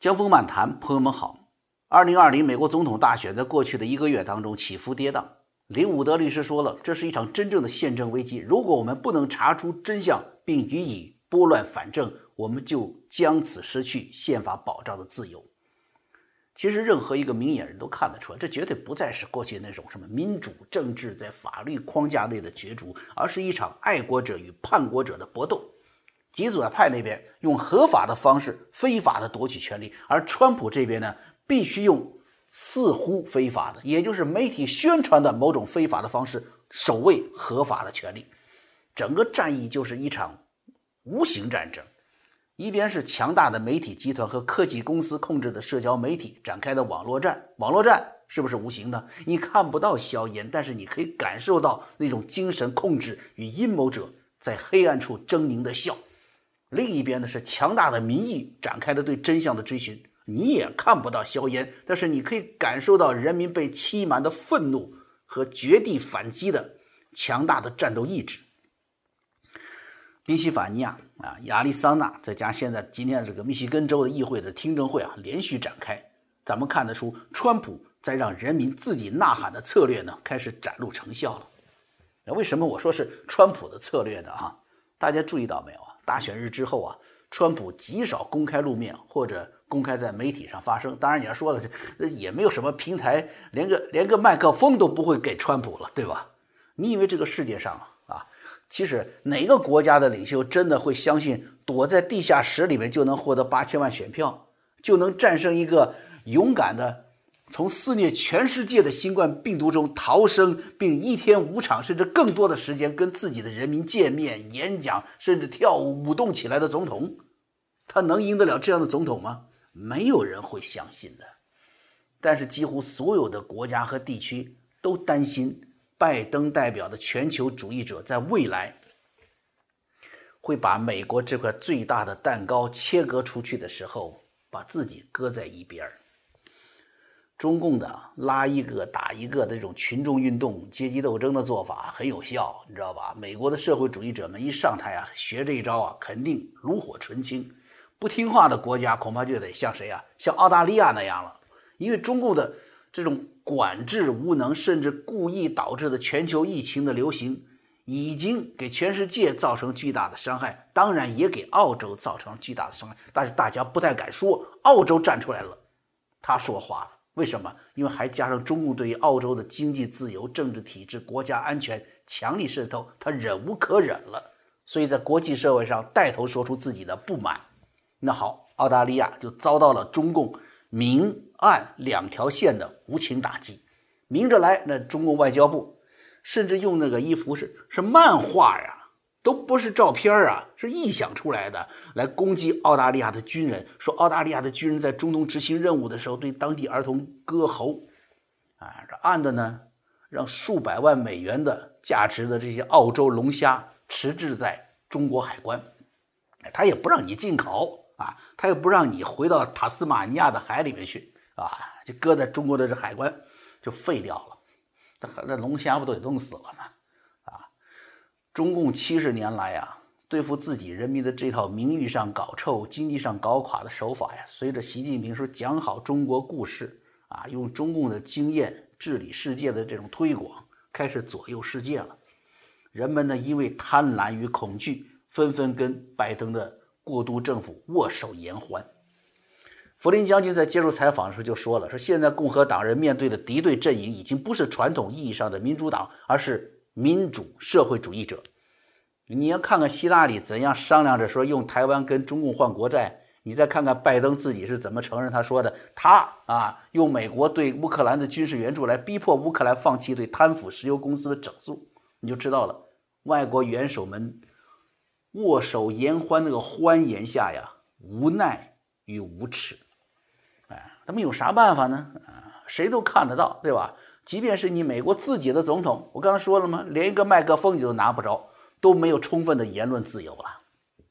江峰漫谈，朋友们好。2020美国总统大选在过去的1个月当中起伏跌宕。林伍德律师说了，这是一场真正的宪政危机。如果我们不能查出真相并予以拨乱反正，我们就将此失去宪法保障的自由。其实任何一个明眼人都看得出来，这绝对不再是过去那种什么民主政治在法律框架内的角逐，而是一场爱国者与叛国者的搏斗。极左派那边用合法的方式非法的夺取权利，而川普这边呢，必须用似乎非法的，也就是媒体宣传的某种非法的方式守卫合法的权利。整个战役就是一场无形战争，一边是强大的媒体集团和科技公司控制的社交媒体展开的网络战，网络战是不是无形的？你看不到硝烟，但是你可以感受到那种精神控制与阴谋者在黑暗处狰狞的笑。另一边呢是强大的民意展开的对真相的追寻，你也看不到硝烟，但是你可以感受到人民被欺瞒的愤怒和绝地反击的强大的战斗意志。宾夕法尼亚亚利桑那再加现在今天这个密西根州的议会的听证会连续展开，咱们看得出川普在让人民自己呐喊的策略呢开始展露成效了。为什么我说是川普的策略呢？大家注意到没有大选日之后川普极少公开露面或者公开在媒体上发声。当然你要说了，也没有什么平台连个麦克风都不会给川普了，对吧？你以为这个世界上其实哪个国家的领袖真的会相信躲在地下室里面就能获得8000万选票，就能战胜一个勇敢的从肆虐全世界的新冠病毒中逃生，并1天5场甚至更多的时间跟自己的人民见面、演讲，甚至跳舞舞动起来的总统？他能赢得了这样的总统吗？没有人会相信的。但是几乎所有的国家和地区都担心拜登代表的全球主义者在未来会把美国这块最大的蛋糕切割出去的时候，把自己搁在一边。中共的拉一个打一个的这种群众运动、阶级斗争的做法很有效，你知道吧？美国的社会主义者们一上台学这一招肯定炉火纯青。不听话的国家恐怕就得像谁像澳大利亚那样了。因为中共的这种管制无能，甚至故意导致的全球疫情的流行，已经给全世界造成巨大的伤害，当然也给澳洲造成巨大的伤害。但是大家不太敢说，澳洲站出来了，他说话了。为什么？因为还加上中共对于澳洲的经济自由、政治体制、国家安全强力渗透，他忍无可忍了，所以在国际社会上带头说出自己的不满。那好，澳大利亚就遭到了中共明暗2条线的无情打击。明着来，那中共外交部甚至用那个一幅是漫画都不是照片是臆想出来的，来攻击澳大利亚的军人，说澳大利亚的军人在中东执行任务的时候对当地儿童割喉。这暗的呢，让数百万美元的价值的这些澳洲龙虾迟滞在中国海关，他也不让你进口他也不让你回到塔斯马尼亚的海里面去就搁在中国的这海关就废掉了。这龙虾不都得弄死了吗？中共70年来对付自己人民的这套名誉上搞臭、经济上搞垮的手法随着习近平说讲好中国故事用中共的经验治理世界的这种推广，开始左右世界了。人们呢，因为贪婪与恐惧，纷纷跟拜登的过渡政府握手言欢。福林将军在接受采访的时候就说了，说现在共和党人面对的敌对阵营已经不是传统意义上的民主党，而是民主社会主义者。你要看看希拉里怎样商量着说用台湾跟中共换国债，你再看看拜登自己是怎么承认他说的，他用美国对乌克兰的军事援助来逼迫乌克兰放弃对贪腐石油公司的整肃，你就知道了外国元首们握手言欢那个欢颜下无奈与无耻。他们有啥办法呢？谁都看得到，对吧？即便是你美国自己的总统，我刚才说了吗？连一个麦克风你都拿不着，都没有充分的言论自由了。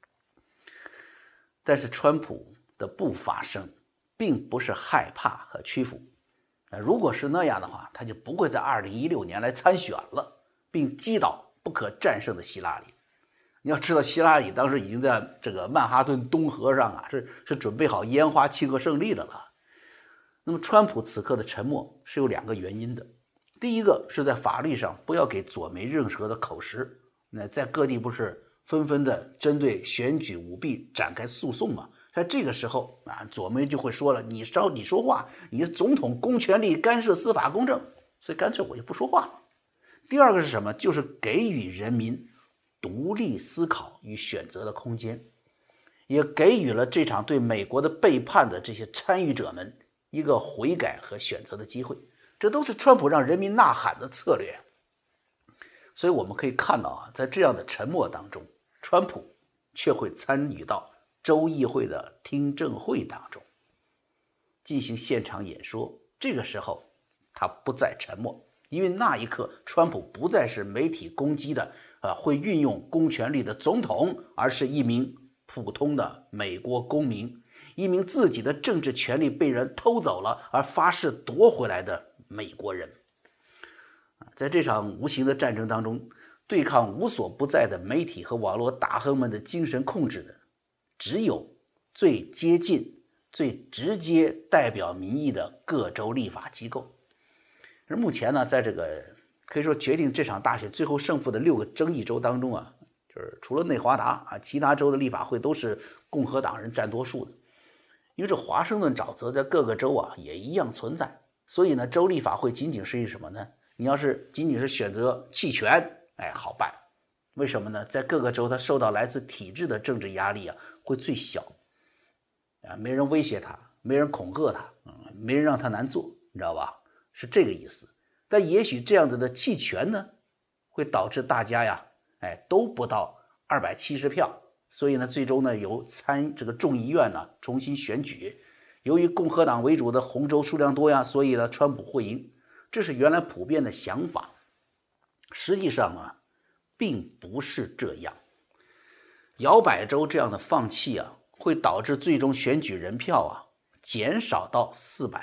但是川普的不发声，并不是害怕和屈服。如果是那样的话，他就不会在2016年来参选了，并击倒不可战胜的希拉里。 你要知道，希拉里当时已经在这个曼哈顿东河上啊，是准备好烟花庆贺胜利的了。那么，川普此刻的沉默是有2个原因的。第一个是在法律上不要给左媒任何的口实。那在各地不是纷纷的针对选举舞弊展开诉讼吗？在这个时候啊，左媒就会说了，你说话，你是总统公权力干涉司法公正，所以干脆我就不说话了。第二个是什么？就是给予人民独立思考与选择的空间，也给予了这场对美国的背叛的这些参与者们一个悔改和选择的机会。这都是川普让人民呐喊的策略。所以我们可以看到啊，在这样的沉默当中，川普却会参与到州议会的听证会当中进行现场演说。这个时候他不再沉默，因为那一刻川普不再是媒体攻击的会运用公权力的总统，而是一名普通的美国公民，一名自己的政治权利被人偷走了而发誓夺回来的美国人。在这场无形的战争当中，对抗无所不在的媒体和网络大亨们的精神控制的，只有最接近、最直接代表民意的各州立法机构。而目前呢，在这个可以说决定这场大选最后胜负的6个争议州当中啊，就是除了内华达啊，其他州的立法会都是共和党人占多数的。因为这华盛顿沼泽在各个州啊也一样存在，所以呢，州立法会仅仅是一什么呢？你要是仅仅是选择弃权，好办。为什么呢？在各个州它受到来自体制的政治压力啊会最小没人威胁他，没人恐吓他，没人让他难做，你知道吧？是这个意思。但也许这样子的弃权呢，会导致大家呀都不到270票，所以呢，最终呢由这个众议院呢重新选举。由于共和党为主的红州数量多呀，所以呢川普会赢。这是原来普遍的想法。实际上啊，并不是这样。摇摆州这样的放弃啊，会导致最终选举人票啊减少到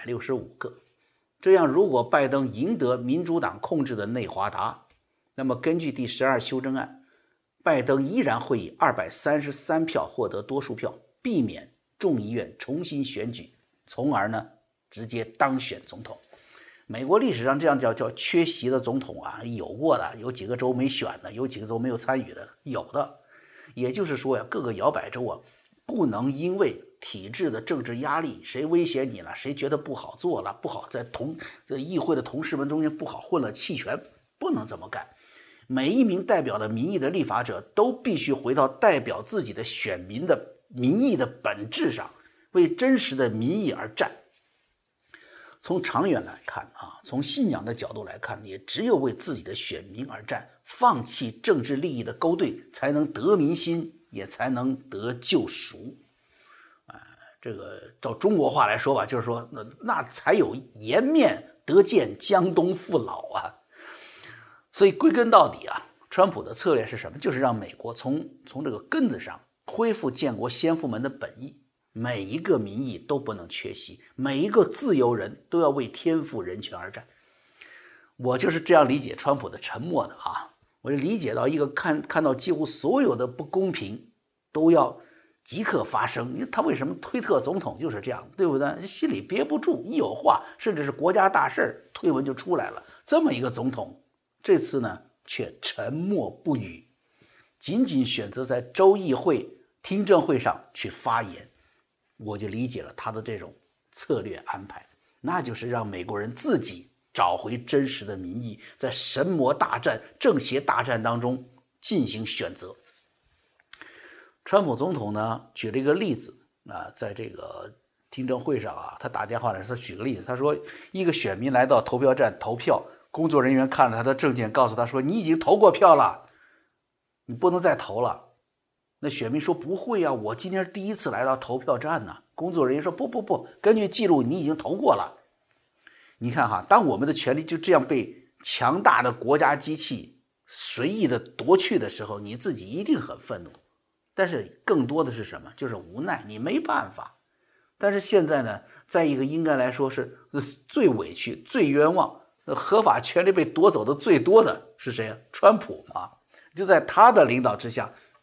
465个。这样，如果拜登赢得民主党控制的内华达，那么根据第12修正案，拜登依然会以233票获得多数票，避免众议院重新选举，从而呢直接当选总统。美国历史上这样叫缺席的总统啊，有过的，有几个州没选的，有几个州没有参与的，有的。也就是说呀，各个摇摆州啊，不能因为体制的政治压力，谁威胁你了，谁觉得不好做了，不好在议会的同事们中间不好混了，弃权，不能这么干。每一名代表的民意的立法者都必须回到代表自己的选民的民意的本质上，为真实的民意而战。从长远来看啊，从信仰的角度来看，也只有为自己的选民而战，放弃政治利益的勾兑，才能得民心，也才能得救赎。这个照中国话来说吧，就是说那才有颜面得见江东父老啊。所以归根到底啊，川普的策略是什么？就是让美国从这个根子上恢复建国先父们的本意。每一个民意都不能缺席，每一个自由人都要为天赋人权而战。我就是这样理解川普的沉默的啊，我就理解到一个看到几乎所有的不公平都要即刻发生。他为什么推特总统就是这样，对不对？心里憋不住，一有话甚至是国家大事推文就出来了。这么一个总统，这次呢却沉默不语，仅仅选择在州议会听证会上去发言。我就理解了他的这种策略安排，那就是让美国人自己找回真实的民意，在神魔大战、正邪大战当中进行选择。川普总统呢举了一个例子啊，在这个听证会上啊，他打电话来说，他举个例子，他说一个选民来到投票站投票，工作人员看了他的证件，告诉他说你已经投过票了，你不能再投了。那选民说不会啊，我今天是第一次来到投票站呢。工作人员说不，根据记录你已经投过了。你看哈，当我们的权利就这样被强大的国家机器随意的夺去的时候，你自己一定很愤怒。但是更多的是什么？就是无奈，你没办法。但是现在呢，在一个应该来说是最委屈、最冤枉、合法权利被夺走的最多的是谁啊？川普嘛。就在他的领导之下，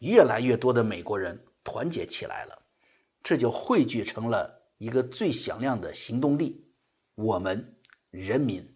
越来越多的美国人团结起来了，这就汇聚成了一个最响亮的行动力，我们人民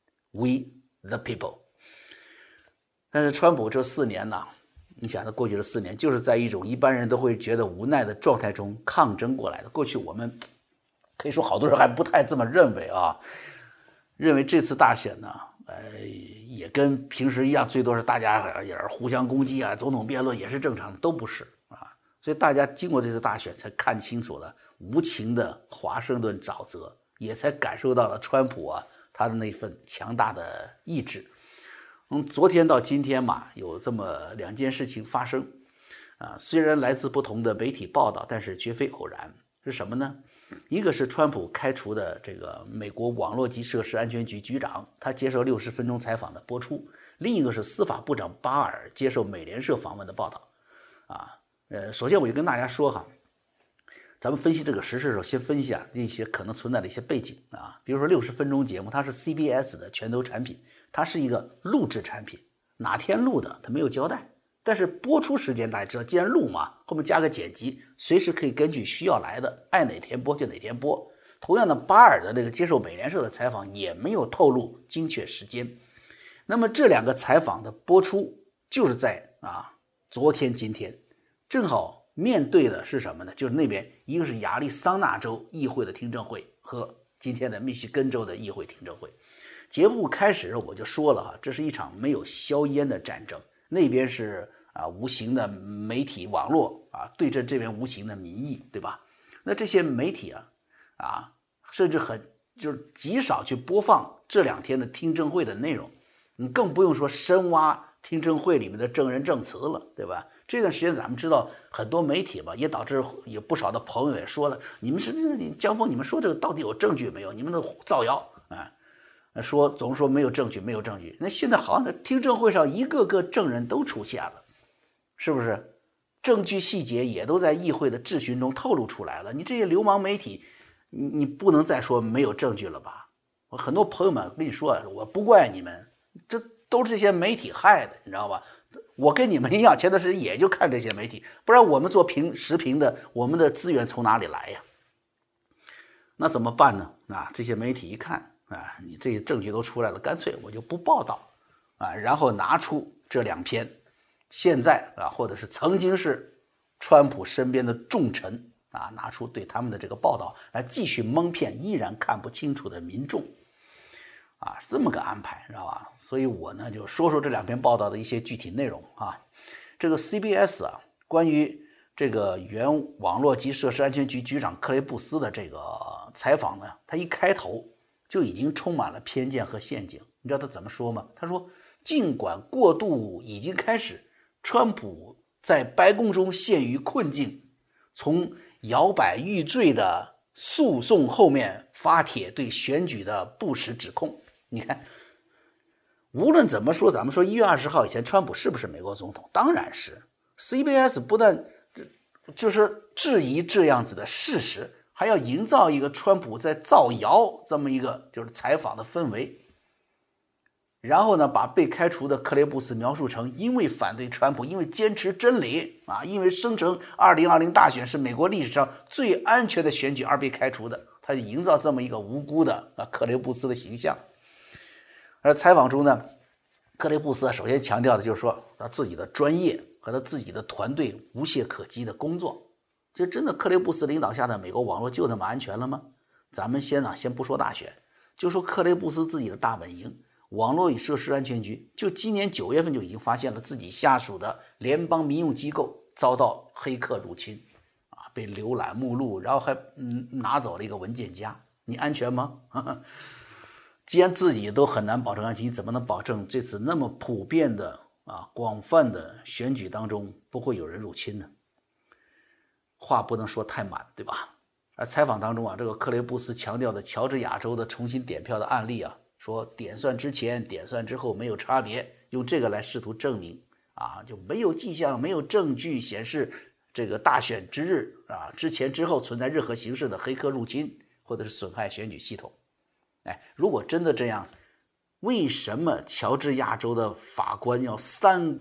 We the people。 但是川普这4年呢，你想他过去的4年就是在一种一般人都会觉得无奈的状态中抗争过来的。过去我们可以说好多人还不太这么认为啊，认为这次大选呢也跟平时一样，最多是大家也是互相攻击啊，总统辩论也是正常的，都不是啊。所以大家经过这次大选才看清楚了无情的华盛顿沼泽，也才感受到了川普啊他的那份强大的意志。昨天到今天嘛，有这么2件事情发生啊，虽然来自不同的媒体报道，但是绝非偶然。是什么呢？一个是川普开除的这个美国网络及设施安全局局长，他接受60分钟采访的播出；另一个是司法部长巴尔接受美联社访问的报道。首先我就跟大家说哈，咱们分析这个时事的时候，先分析一下一些可能存在的一些背景啊。比如说60分钟节目，它是 CBS 的拳头产品，它是一个录制产品，哪天录的它没有交代，但是播出时间大家知道，既然录嘛，后面加个剪辑，随时可以根据需要来的，爱哪天播就哪天播。同样的，巴尔的那个接受美联社的采访也没有透露精确时间。那么这2个采访的播出就是在昨天今天，正好面对的是什么呢？就是那边一个是亚利桑那州议会的听证会和今天的密西根州的议会听证会。节目开始我就说了这是一场没有硝烟的战争，那边是无形的媒体网络对阵这边无形的民意，对吧？那这些媒体甚至就是极少去播放这2天的听证会的内容，你更不用说深挖听证会里面的证人证词了，对吧？这段时间咱们知道很多媒体吧，也导致有不少的朋友也说了，你们是江峰，你们说这个到底有证据没有？你们的造谣总说没有证据，没有证据。那现在好像听证会上一个个证人都出现了，是不是？证据细节也都在议会的质询中透露出来了。你这些流氓媒体，你不能再说没有证据了吧？我很多朋友们跟你说，我不怪你们，这都是这些媒体害的，你知道吧？我跟你们一样，前段时间也就看这些媒体，不然我们做时评的，我们的资源从哪里来呀？那怎么办呢？这些媒体一看你这些证据都出来了，干脆我就不报道然后拿出这2篇现在或者是曾经是川普身边的重臣拿出对他们的这个报道来继续蒙骗依然看不清楚的民众是这么个安排，知道吧？所以我呢就说说这2篇报道的一些具体内容这个 CBS 关于这个原网络及设施安全局局长克雷布斯的这个采访呢，他一开头就已经充满了偏见和陷阱。你知道他怎么说吗？他说，尽管过渡已经开始，川普在白宫中陷于困境，从摇摆欲坠的诉讼后面发帖对选举的不实指控。你看，无论怎么说，咱们说1月20号以前川普是不是美国总统？当然是。CBS 不但就是质疑这样子的事实，还要营造一个川普在造谣这么一个就是采访的氛围，然后呢，把被开除的克雷布斯描述成因为反对川普，因为坚持真理因为声称2020大选是美国历史上最安全的选举而被开除的，他就营造这么一个无辜的克雷布斯的形象。而采访中呢，克雷布斯首先强调的就是说他自己的专业和他自己的团队无懈可击的工作。就真的克雷布斯领导下的美国网络就那么安全了吗？咱们先不说大选，就说克雷布斯自己的大本营网络与设施安全局，就今年9月份就已经发现了自己下属的联邦民用机构遭到黑客入侵被浏览目录，然后还拿走了一个文件夹。你安全吗？既然自己都很难保证安全，你怎么能保证这次那么普遍的广泛的选举当中不会有人入侵呢？话不能说太满，对吧？而采访当中这个克雷布斯强调的乔治亚州的重新点票的案例说点算之前点算之后没有差别，用这个来试图证明就没有迹象没有证据显示这个大选之日之前之后存在任何形式的黑客入侵或者是损害选举系统。如果真的这样，为什么乔治亚州的法官要3改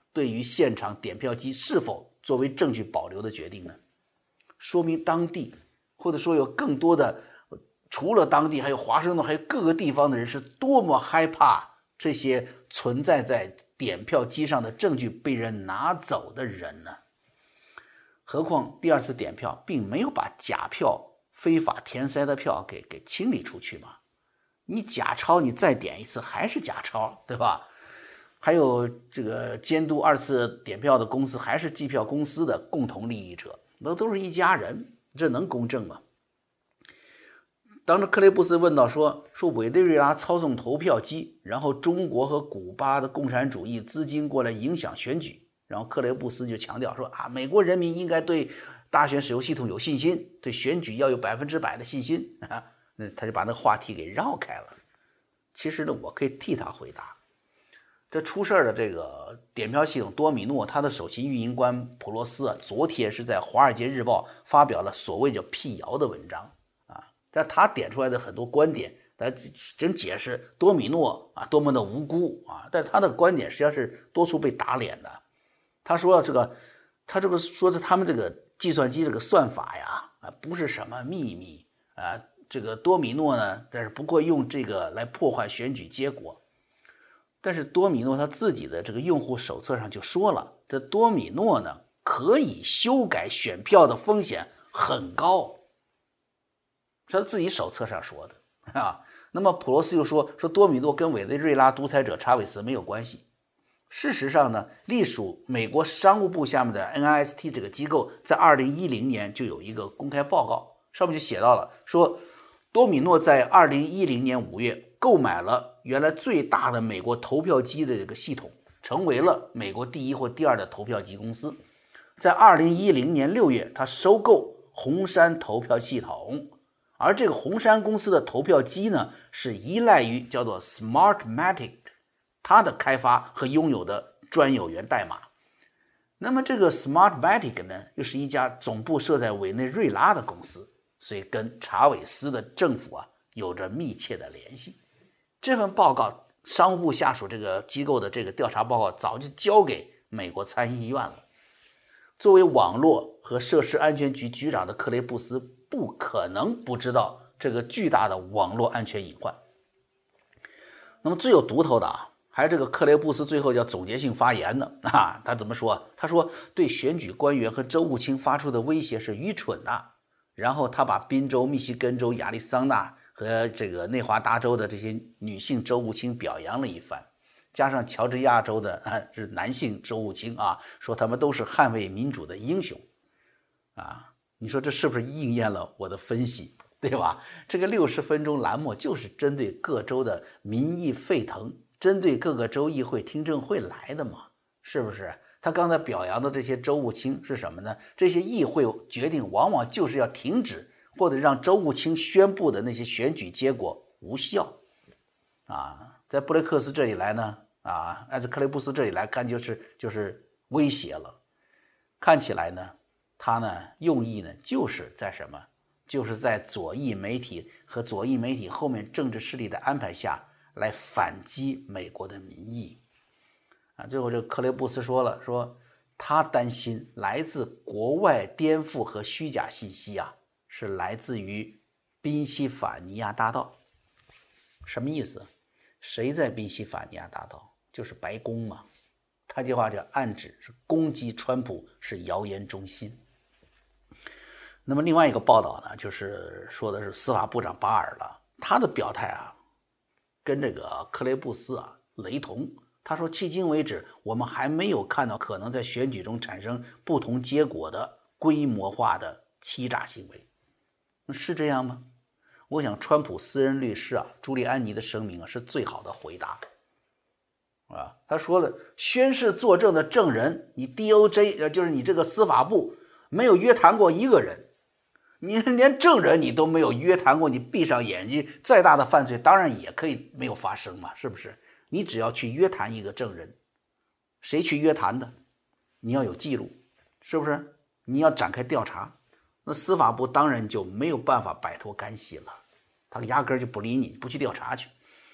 对于现场点票机是否作为证据保留的决定呢？说明当地或者说有更多的除了当地还有华盛顿还有各个地方的人是多么害怕这些存在在点票机上的证据被人拿走的人呢？何况第二次点票并没有把假票非法填塞的票给清理出去嘛，你假钞你再点一次还是假钞，对吧？还有这个监督二次点票的公司还是计票公司的共同利益者，那都是一家人，这能公正吗？当时克雷布斯问到说委内瑞拉操纵投票机，然后中国和古巴的共产主义资金过来影响选举，然后克雷布斯就强调说美国人民应该对大选使用系统有信心，对选举要有100%的信心那他就把那个话题给绕开了。其实呢，我可以替他回答，这出事的这个点票系统多米诺，他的首席运营官普罗斯昨天是在《华尔街日报》发表了所谓叫辟谣的文章但他点出来的很多观点，他真解释多米诺多么的无辜但他的观点实际上是多处被打脸的。他说他说他们这个计算机这个算法呀不是什么秘密这个多米诺呢，但是不会用这个来破坏选举结果。但是多米诺他自己的这个用户手册上就说了，这多米诺呢可以修改选票的风险很高，是他自己手册上说的那么普罗斯又说多米诺跟委内瑞拉独裁者查韦斯没有关系。事实上呢，隶属美国商务部下面的 NIST 这个机构在2010年就有一个公开报告，上面就写到了说多米诺在2010年5月购买了原来最大的美国投票机的这个系统，成为了美国第一或第二的投票机公司。在2010年6月，他收购红杉投票系统，而这个红杉公司的投票机呢，是依赖于叫做 Smartmatic 它的开发和拥有的专有源代码。那么这个 Smartmatic 呢，又是一家总部设在委内瑞拉的公司，所以跟查韦斯的政府有着密切的联系。这份报告，商务部下属这个机构的这个调查报告早就交给美国参议院了。作为网络和设施安全局局长的克雷布斯不可能不知道这个巨大的网络安全隐患。那么最有毒头的还是这个克雷布斯最后叫总结性发言的他怎么说？他说对选举官员和州务卿发出的威胁是愚蠢的。然后他把宾州、密西根州、亚利桑那和这个内华达州的这些女性州务卿表扬了一番，加上乔治亚州的是男性州务卿说他们都是捍卫民主的英雄你说这是不是应验了我的分析，对吧？这个60分钟栏目就是针对各州的民意沸腾，针对各个州议会听证会来的嘛，是不是？他刚才表扬的这些州务卿是什么呢？这些议会决定往往就是要停止或者让州务卿宣布的那些选举结果无效在布雷克斯这里来呢在克雷布斯这里来看就是威胁了。看起来呢他呢用意呢就是在什么？就是在左翼媒体和左翼媒体后面政治势力的安排下来反击美国的民意最后这个克雷布斯说了，说他担心来自国外颠覆和虚假信息是来自于宾夕法尼亚大道。什么意思？谁在宾夕法尼亚大道？就是白宫嘛。他这话就暗指是攻击川普是谣言中心。那么另外一个报道呢，就是说的是司法部长巴尔了，他的表态跟这个克雷布斯雷同。他说迄今为止我们还没有看到可能在选举中产生不同结果的规模化的欺诈行为。是这样吗？我想川普私人律师朱利安尼的声明是最好的回答他说了，宣誓作证的证人，你 DOJ 就是你这个司法部没有约谈过一个人，你连证人你都没有约谈过，你闭上眼睛再大的犯罪当然也可以没有发生嘛，是不是？你只要去约谈一个证人，谁去约谈的，你要有记录，是不是？你要展开调查，那司法部当然就没有办法摆脱干系了，他压根就不理你，不去调查去。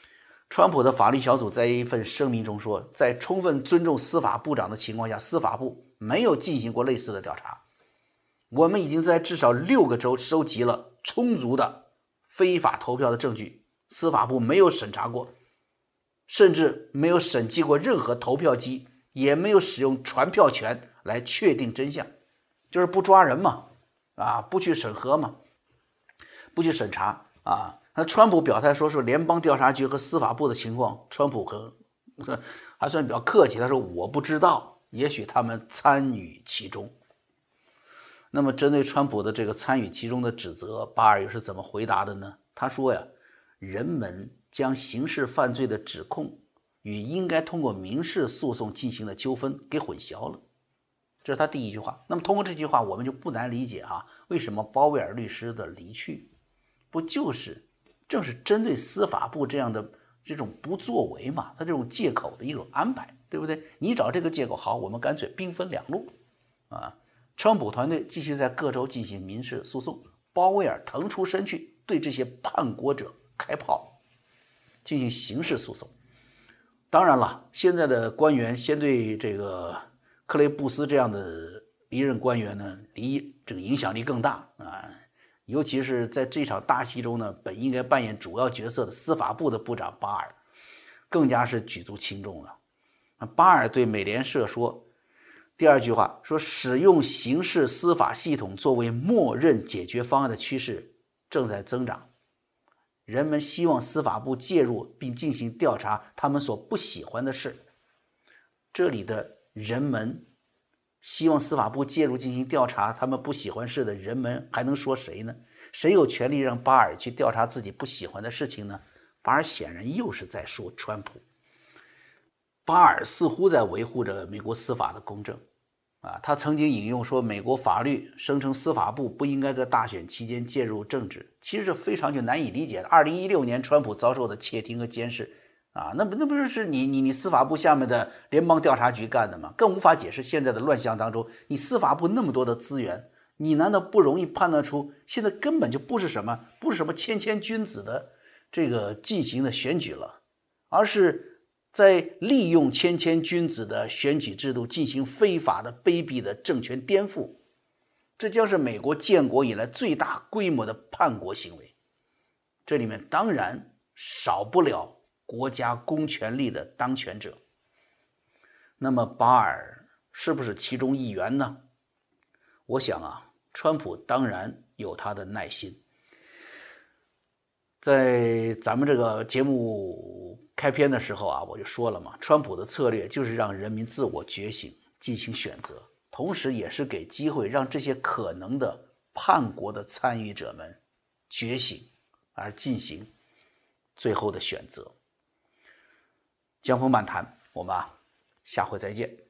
川普的法律小组在一份声明中说，在充分尊重司法部长的情况下，司法部没有进行过类似的调查。我们已经在至少6个州收集了充足的非法投票的证据，司法部没有审查过，甚至没有审计过任何投票机，也没有使用传票权来确定真相，就是不抓人嘛，不去审核嘛，不去审查啊。那川普表态说是联邦调查局和司法部的情况，川普还算比较客气，他说我不知道，也许他们参与其中。那么针对川普的这个参与其中的指责，巴尔又是怎么回答的呢？他说呀，人们将刑事犯罪的指控与应该通过民事诉讼进行的纠纷给混淆了，这是他第一句话。那么通过这句话，我们就不难理解为什么鲍威尔律师的离去，不正是针对司法部这样的这种不作为嘛，他这种借口的一种安排，对不对？你找这个借口好，我们干脆兵分两路川普团队继续在各州进行民事诉讼，鲍威尔腾出身去对这些叛国者开炮，进行刑事诉讼。当然了，现在的官员先对这个克雷布斯这样的离任官员呢，这个影响力更大尤其是在这场大戏中呢，本应该扮演主要角色的司法部的部长巴尔，更加是举足轻重了。巴尔对美联社说，第二句话说，使用刑事司法系统作为默认解决方案的趋势正在增长，人们希望司法部介入并进行调查他们所不喜欢的事。这里的人们希望司法部介入进行调查他们不喜欢事的人们还能说谁呢？谁有权利让巴尔去调查自己不喜欢的事情呢？巴尔显然又是在说川普。巴尔似乎在维护着美国司法的公正他曾经引用说，美国法律声称司法部不应该在大选期间介入政治，其实这非常就难以理解的。2016年川普遭受的窃听和监视那不是你司法部下面的联邦调查局干的吗？更无法解释现在的乱象当中，你司法部那么多的资源，你难道不容易判断出现在根本就不是什么谦谦君子的这个进行的选举了，而是在利用谦谦君子的选举制度进行非法的卑鄙的政权颠覆，这将是美国建国以来最大规模的叛国行为。这里面当然少不了国家公权力的当权者。那么巴尔是不是其中一员呢？我想川普当然有他的耐心。在咱们这个节目开篇的时候我就说了嘛，川普的策略就是让人民自我觉醒，进行选择，同时也是给机会让这些可能的叛国的参与者们觉醒，而进行最后的选择。江峰漫谈，我们下回再见。